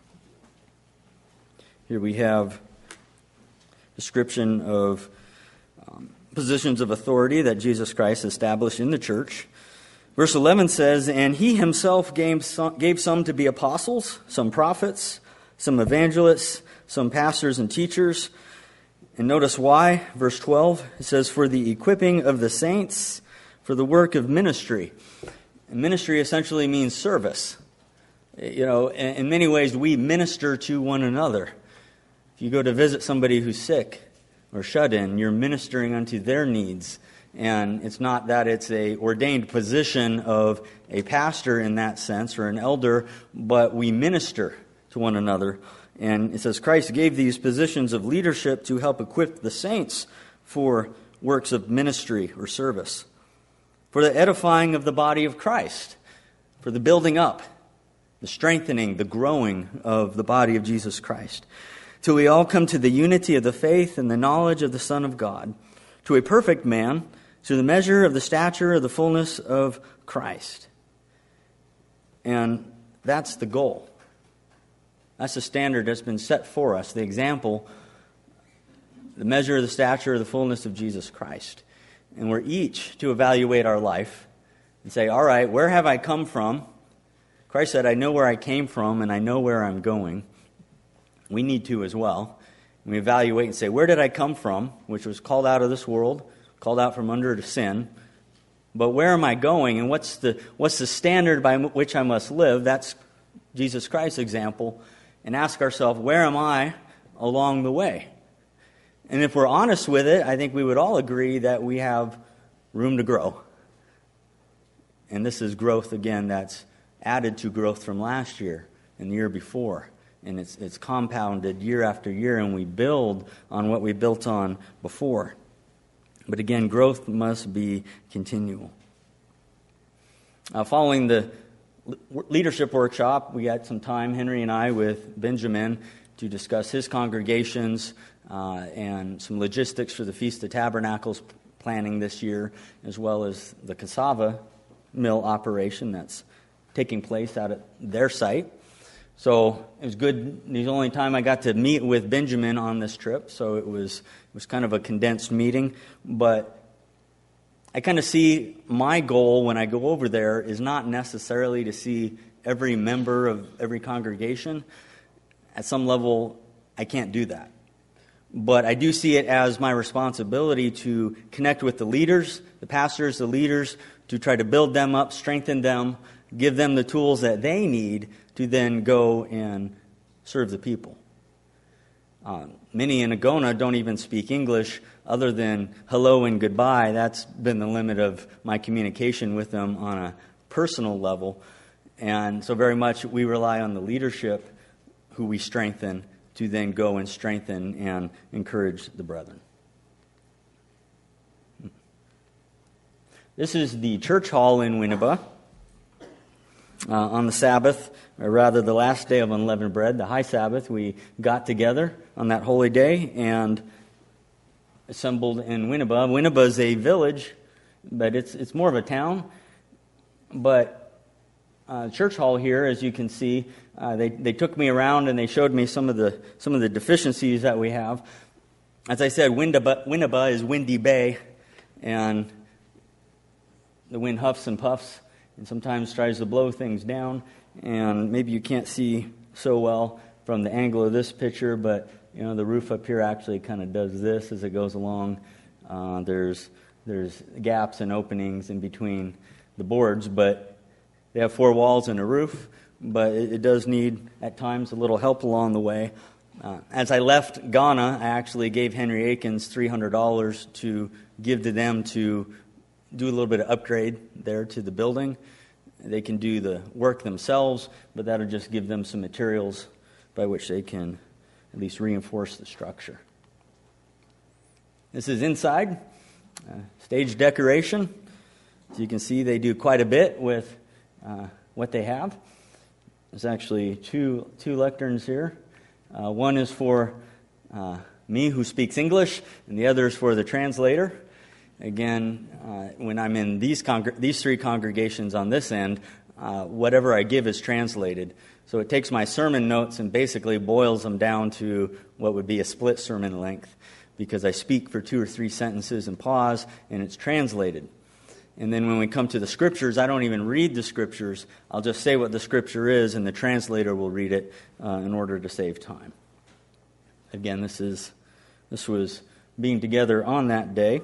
Here we have description of positions of authority that Jesus Christ established in the church. Verse 11 says, "And he himself gave some to be apostles, some prophets, some evangelists, some pastors and teachers." And notice why. Verse 12, it says, "For the equipping of the saints, for the work of ministry." And ministry essentially means service. You know, in many ways, we minister to one another. If you go to visit somebody who's sick or shut in, you're ministering unto their needs. And it's not that it's a ordained position of a pastor in that sense or an elder, but we minister to one another. And it says Christ gave these positions of leadership to help equip the saints for works of ministry or service, for the edifying of the body of Christ, for the building up, the strengthening, the growing of the body of Jesus Christ, till we all come to the unity of the faith and the knowledge of the Son of God, to a perfect man, to the measure of the stature of the fullness of Christ. And that's the goal. That's the standard that's been set for us, the example, the measure of the stature of the fullness of Jesus Christ. And we're each to evaluate our life and say, all right, where have I come from? Christ said, I know where I came from and I know where I'm going. We need to as well. And we evaluate and say, where did I come from, which was called out of this world, called out from under sin. But where am I going, and what's the standard by which I must live? That's Jesus Christ's example. And ask ourselves, where am I along the way? And if we're honest with it, I think we would all agree that we have room to grow. And this is growth, again, that's added to growth from last year and the year before. And it's compounded year after year, and we build on what we built on before. But again, growth must be continual. Following the leadership workshop, we had some time, Henry and I, with Benjamin to discuss his congregations and some logistics for the Feast of Tabernacles planning this year, as well as the cassava mill operation that's taking place out at their site. So it was good. The only time I got to meet with Benjamin on this trip, so it was kind of a condensed meeting. But I kind of see my goal when I go over there is not necessarily to see every member of every congregation. At some level, I can't do that. But I do see it as my responsibility to connect with the leaders, the pastors, the leaders, to try to build them up, strengthen them, give them the tools that they need to then go and serve the people. Many in Agona don't even speak English other than hello and goodbye. That's been the limit of my communication with them on a personal level. And so very much we rely on the leadership who we strengthen to then go and strengthen and encourage the brethren. This is the church hall in Winneba. On the Sabbath, or rather the last day of unleavened bread, the high Sabbath, we got together on that holy day and assembled in Winneba. Winneba is a village, but it's more of a town. But church hall here, as you can see, they took me around and they showed me some of the deficiencies that we have. As I said, Winneba is windy bay, and the wind huffs and puffs and sometimes tries to blow things down. And maybe you can't see so well from the angle of this picture, but the roof up here actually kind of does this as it goes along. There's gaps and openings in between the boards, but they have 4 walls and a roof, but it does need at times a little help along the way. As I left Ghana, I actually gave Henry Akins $300 to give to them to do a little bit of upgrade there to the building. They can do the work themselves, but that'll just give them some materials by which they can at least reinforce the structure. This is inside, stage decoration. As you can see, they do quite a bit with what they have. There's actually two lecterns here. One is for me, who speaks English, and the other is for the translator. Again, when I'm in these 3 congregations on this end, whatever I give is translated. So it takes my sermon notes and basically boils them down to what would be a split sermon length, because I speak for 2 or 3 sentences and pause, and it's translated. And then when we come to the Scriptures, I don't even read the Scriptures. I'll just say what the Scripture is, and the translator will read it in order to save time. Again, this was being together on that day.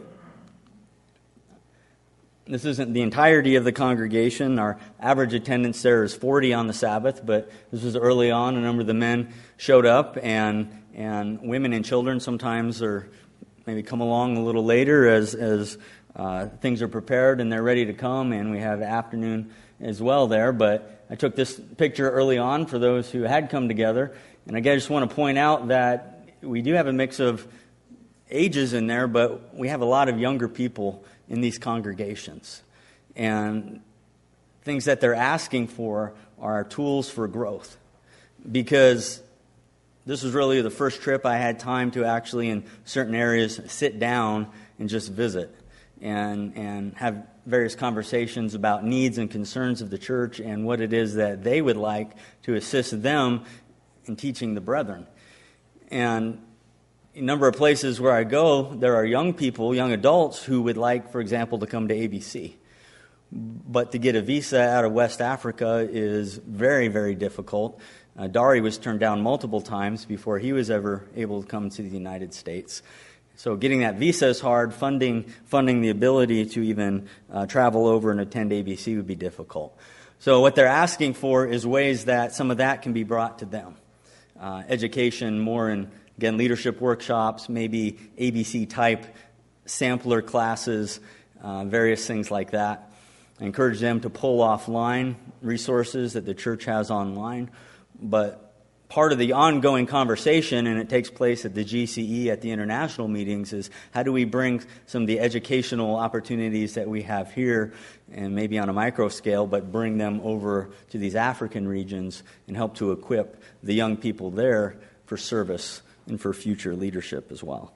This isn't the entirety of the congregation. Our average attendance there is 40 on the Sabbath, but this was early on. A number of the men showed up, and women and children sometimes maybe come along a little later as things are prepared and they're ready to come, and we have afternoon as well there. But I took this picture early on for those who had come together, and I just want to point out that we do have a mix of ages in there, but we have a lot of younger people in these congregations. And things that they're asking for are tools for growth. Because this was really the first trip I had time to actually, in certain areas, sit down and just visit and have various conversations about needs and concerns of the church and what it is that they would like to assist them in teaching the brethren. And a number of places where I go, there are young people, young adults, who would like, for example, to come to ABC. But to get a visa out of West Africa is very, very difficult. Dari was turned down multiple times before he was ever able to come to the United States. So getting that visa is hard. Funding the ability to even travel over and attend ABC would be difficult. So what they're asking for is ways that some of that can be brought to them. Education more in, again, leadership workshops, maybe ABC-type sampler classes, various things like that. I encourage them to pull offline resources that the church has online. But part of the ongoing conversation, and it takes place at the GCE, at the international meetings, is how do we bring some of the educational opportunities that we have here, and maybe on a micro scale, but bring them over to these African regions and help to equip the young people there for service and for future leadership as well.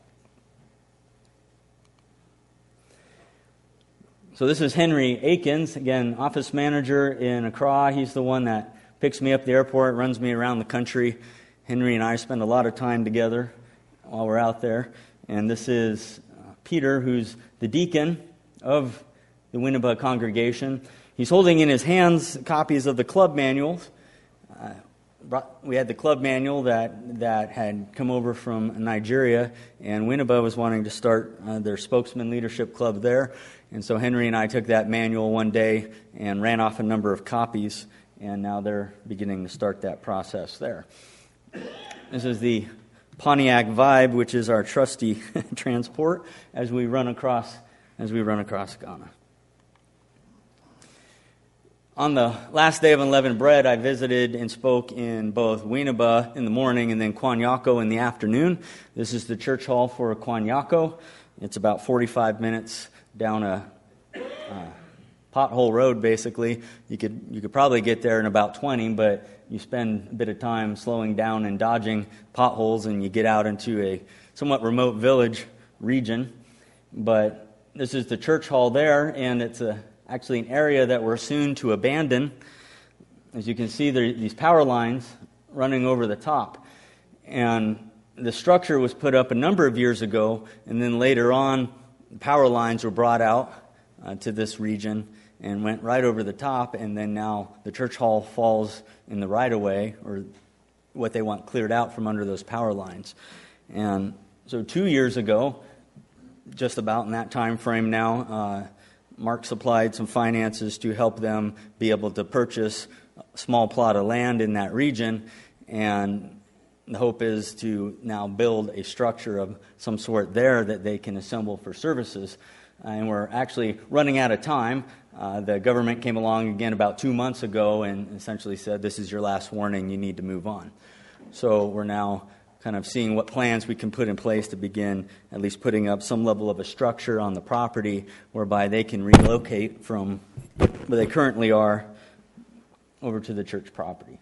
So this is Henry Akins, again, office manager in Accra. He's the one that picks me up at the airport, runs me around the country. Henry and I spend a lot of time together while we're out there. And this is Peter, who's the deacon of the Winneba congregation. He's holding in his hands copies of the club manuals. we had the club manual that had come over from Nigeria, and Winneba was wanting to start their Spokesman Leadership Club there. And so Henry and I took that manual one day and ran off a number of copies, and now they're beginning to start that process there. This is the Pontiac Vibe, which is our trusty transport as we run across Ghana. On the last day of Unleavened Bread, I visited and spoke in both Winneba in the morning and then Kwanyako in the afternoon. This is the church hall for Kwanyako. It's about 45 minutes down a pothole road, basically. You could probably get there in about 20, but you spend a bit of time slowing down and dodging potholes, and you get out into a somewhat remote village region. But this is the church hall there, and it's actually an area that we're soon to abandon. As you can see, there are these power lines running over the top. And the structure was put up a number of years ago, and then later on, the power lines were brought out to this region and went right over the top, and then now the church hall falls in the right-of-way, or what they want cleared out from under those power lines. And so 2 years ago, just about in that time frame now, Mark supplied some finances to help them be able to purchase a small plot of land in that region, and the hope is to now build a structure of some sort there that they can assemble for services. And we're actually running out of time. The government came along again about 2 months ago and essentially said, this is your last warning, you need to move on. So we're now kind of seeing what plans we can put in place to begin at least putting up some level of a structure on the property whereby they can relocate from where they currently are over to the church property.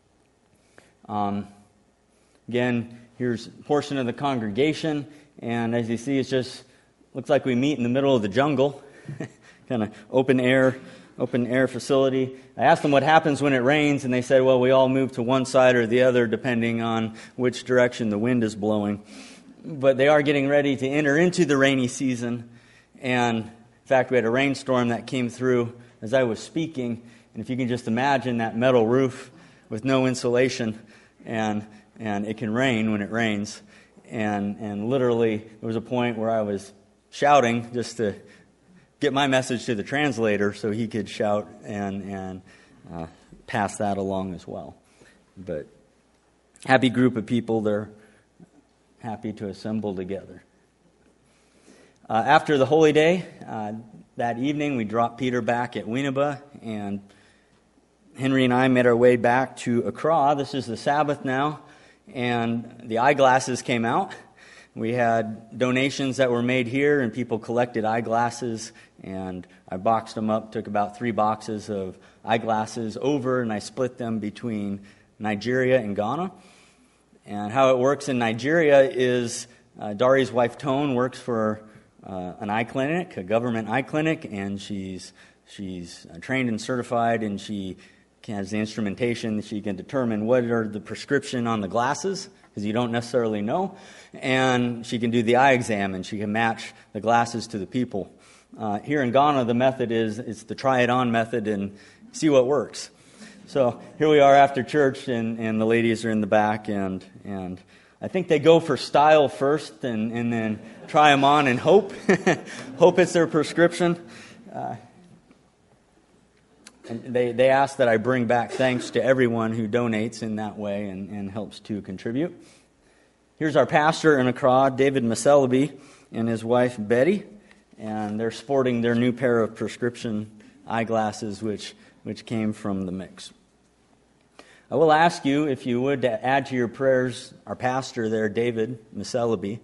Again, here's a portion of the congregation, and as you see, it just looks like we meet in the middle of the jungle, kind of open air facility. I asked them what happens when it rains, and they said, well, we all move to one side or the other depending on which direction the wind is blowing. But they are getting ready to enter into the rainy season, and in fact, we had a rainstorm that came through as I was speaking, and if you can just imagine that metal roof with no insulation, and it can rain when it rains, and literally there was a point where I was shouting just to get my message to the translator so he could shout and pass that along as well. But happy group of people, they're happy to assemble together. After the Holy Day, that evening we dropped Peter back at Winneba, and Henry and I made our way back to Accra. This is the Sabbath now, and the eyeglasses came out. We had donations that were made here, and people collected eyeglasses, and I boxed them up, took about 3 boxes of eyeglasses over, and I split them between Nigeria and Ghana. And how it works in Nigeria is Dari's wife, Tone, works for an eye clinic, a government eye clinic, and she's trained and certified, and she has the instrumentation that she can determine what are the prescription on the glasses, because you don't necessarily know, and she can do the eye exam, and she can match the glasses to the people. Here in Ghana, the method is the try-it-on method and see what works. So here we are after church, and the ladies are in the back, and I think they go for style first, and then try them on and hope it's their prescription. And they ask that I bring back thanks to everyone who donates in that way and helps to contribute. Here's our pastor in Accra, David Maselabi, and his wife, Betty. And they're sporting their new pair of prescription eyeglasses, which came from the mix. I will ask you, if you would, to add to your prayers our pastor there, David Maselabi.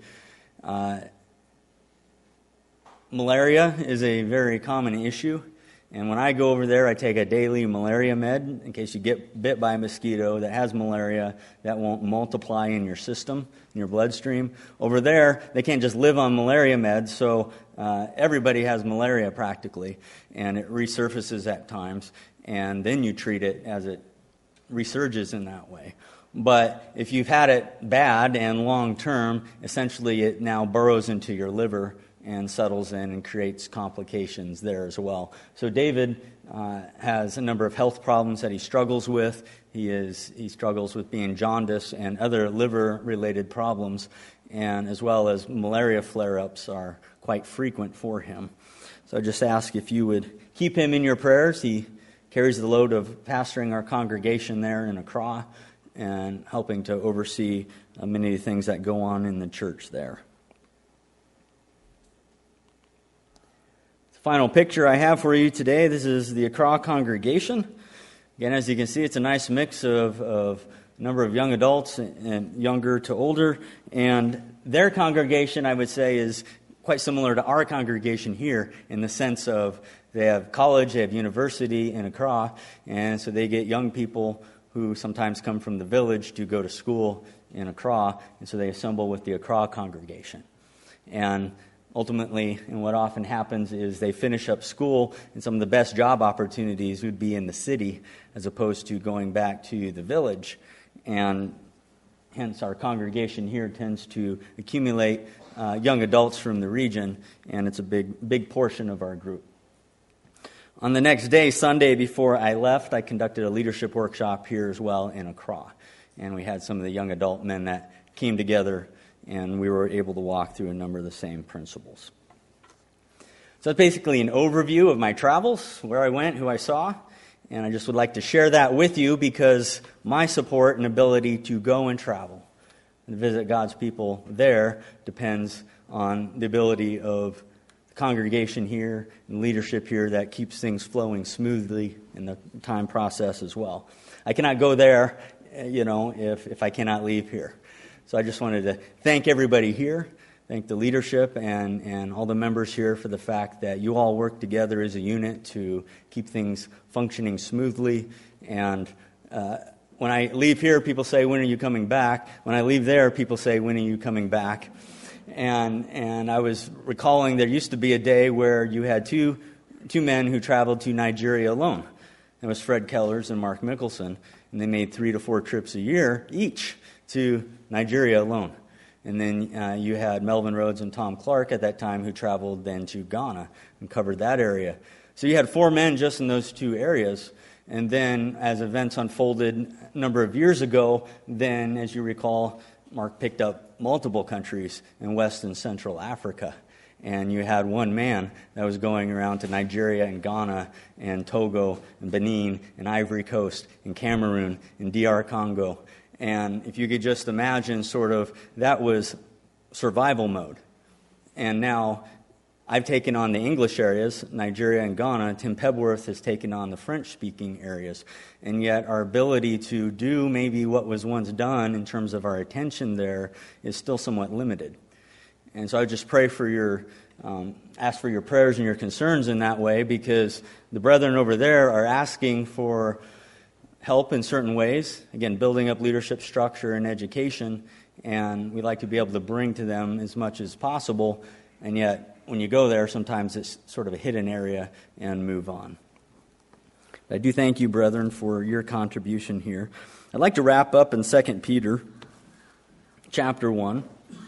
Malaria is a very common issue. And when I go over there, I take a daily malaria med in case you get bit by a mosquito that has malaria that won't multiply in your system, in your bloodstream. Over there, they can't just live on malaria meds, so everybody has malaria practically, and it resurfaces at times, and then you treat it as it resurges in that way. But if you've had it bad and long-term, essentially it now burrows into your liver and settles in and creates complications there as well. So David has a number of health problems that he struggles with. He struggles with being jaundiced and other liver-related problems, and as well as malaria flare-ups are quite frequent for him. So I just ask if you would keep him in your prayers. He carries the load of pastoring our congregation there in Accra and helping to oversee many of the things that go on in the church there. The final picture I have for you today, this is the Accra congregation. Again, as you can see, it's a nice mix of a number of young adults and younger to older, and their congregation, I would say, is quite similar to our congregation here in the sense of they have college, they have university in Accra, and so they get young people who sometimes come from the village to go to school in Accra, and so they assemble with the Accra congregation. And ultimately, and what often happens is they finish up school, and some of the best job opportunities would be in the city as opposed to going back to the village. And hence our congregation here tends to accumulate young adults from the region, and it's a big portion of our group. On the next day, Sunday, before I left, I conducted a leadership workshop here as well in Accra. And we had some of the young adult men that came together, and we were able to walk through a number of the same principles. So that's basically an overview of my travels, where I went, who I saw. And I just would like to share that with you because my support and ability to go and travel and visit God's people there depends on the ability of the congregation here and leadership here that keeps things flowing smoothly in the time process as well. I cannot go there, if I cannot leave here. So I just wanted to thank everybody here, thank the leadership and all the members here for the fact that you all work together as a unit to keep things functioning smoothly. And when I leave here, people say, "When are you coming back?" When I leave there, people say, "When are you coming back?" And I was recalling there used to be a day where you had two men who traveled to Nigeria alone. It was Fred Kellers and Mark Mickelson, and they made 3 to 4 trips a year each to Nigeria alone. And then you had Melvin Rhodes and Tom Clark at that time who traveled then to Ghana and covered that area. So you had 4 men just in those 2 areas. And then as events unfolded a number of years ago, then as you recall, Mark picked up multiple countries in West and Central Africa. And you had 1 man that was going around to Nigeria and Ghana and Togo and Benin and Ivory Coast and Cameroon and DR Congo. And if you could just imagine sort of that was survival mode. And now I've taken on the English areas, Nigeria and Ghana. Tim Pebworth has taken on the French-speaking areas. And yet our ability to do maybe what was once done in terms of our attention there is still somewhat limited. And so I just pray for ask for your prayers and your concerns in that way, because the brethren over there are asking for help in certain ways, again, building up leadership structure and education, and we'd like to be able to bring to them as much as possible, and yet when you go there, sometimes it's sort of a hidden area and move on. I do thank you, brethren, for your contribution here. I'd like to wrap up in 2 Peter chapter 1.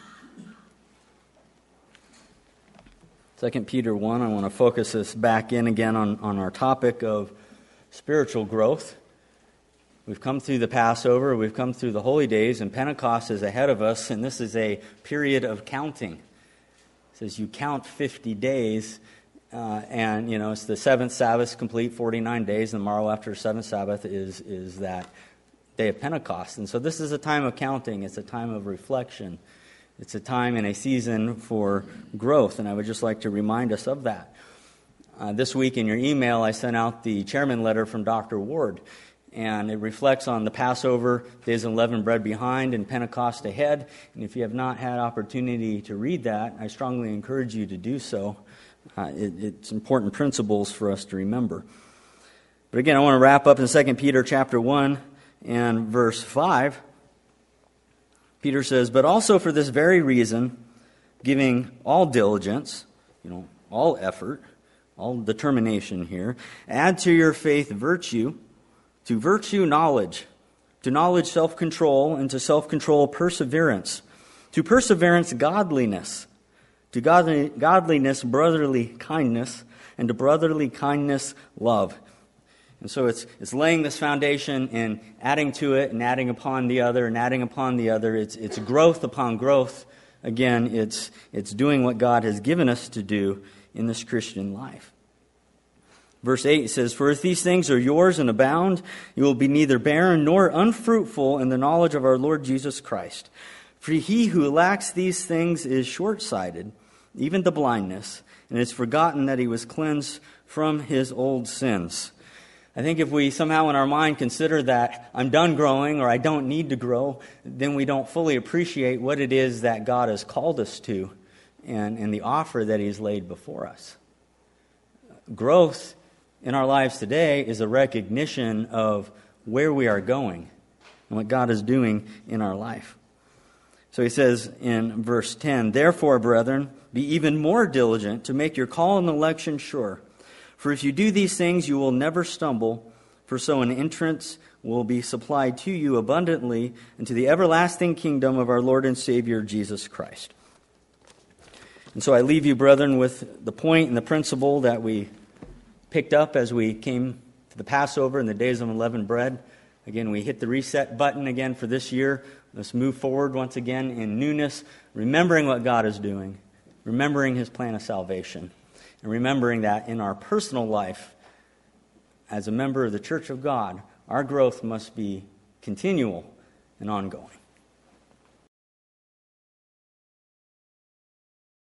2 Peter 1, I want to focus us back in again on our topic of spiritual growth. We've come through the Passover, we've come through the holy days, and Pentecost is ahead of us, and this is a period of counting. It says you count 50 days, and it's the 7th Sabbath, complete 49 days, and the morrow after 7th Sabbath is that day of Pentecost. And so this is a time of counting, it's a time of reflection, it's a time and a season for growth, and I would just like to remind us of that. This week in your email, I sent out the chairman letter from Dr. Ward, and it reflects on the Passover, days of unleavened bread behind, and Pentecost ahead. And if you have not had opportunity to read that, I strongly encourage you to do so. It's important principles for us to remember. But again, I want to wrap up in 2 Peter chapter 1 and verse 5. Peter says, "But also for this very reason, giving all diligence, all effort, all determination here, add to your faith virtue, to virtue knowledge, to knowledge self-control, and to self-control perseverance, to perseverance godliness, To godliness, brotherly kindness, and to brotherly kindness, love. And so it's laying this foundation and adding to it and adding upon the other and adding upon the other. It's growth upon growth. Again, it's doing what God has given us to do in this Christian life. Verse 8 says, "For if these things are yours and abound, you will be neither barren nor unfruitful in the knowledge of our Lord Jesus Christ. For he who lacks these things is short-sighted, even to blindness, and has forgotten that he was cleansed from his old sins." I think if we somehow in our mind consider that I'm done growing or I don't need to grow, then we don't fully appreciate what it is that God has called us to and the offer that He's laid before us. Growth in our lives today is a recognition of where we are going and what God is doing in our life. So he says in verse 10, "Therefore, brethren, be even more diligent to make your call and election sure. For if you do these things, you will never stumble, for so an entrance will be supplied to you abundantly into the everlasting kingdom of our Lord and Savior, Jesus Christ." And so I leave you, brethren, with the point and the principle that we picked up as we came to the Passover and the days of unleavened bread. Again, we hit the reset button again for this year. Let's move forward once again in newness, remembering what God is doing, remembering His plan of salvation, and remembering that in our personal life, as a member of the Church of God, our growth must be continual and ongoing.